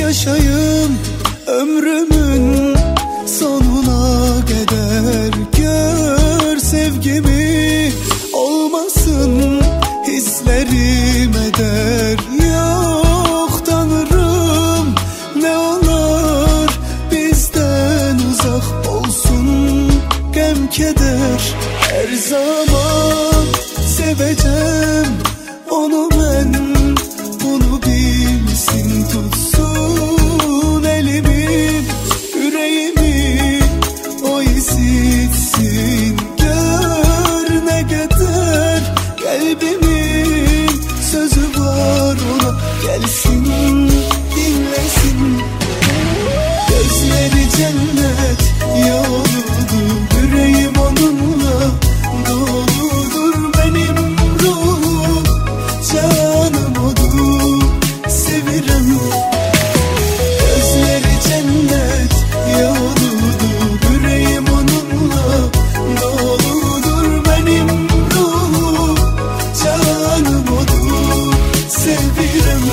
yaşayım ömrümün sonuna kadar. Gör sevgimi, olmasın hislerim eder. Yok Tanrım, ne olur bizden uzak olsun gem keder. Her zaman seveceğim onu ben, bunu bilsin, tutsun elimi, yüreğimi o hissetsin. Gör ne kadar kalbimin sözü var ona, gelsin dinlesin. Gözleri cennet yoludur, yüreğim onunla doludur. Benim ruhum canım odur, sevirim. Gözleri cennet yoludur, yüreğim onunla doludur. Benim ruhum canım odur, sevirim.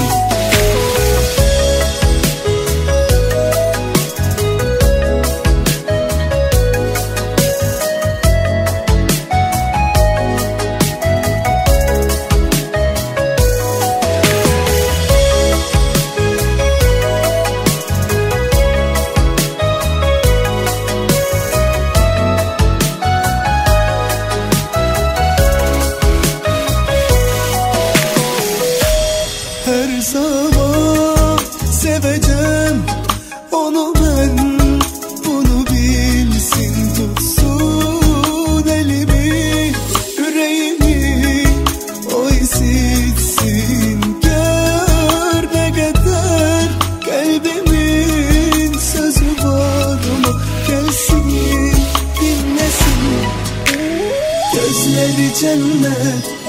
Her zaman seveceğim onu ben, bunu bilsin, tutsun elimi, yüreğimi o hissetsin. Gör ne kadar kalbimin sözü var ama, gelsin dinlesin. Gözleri cennet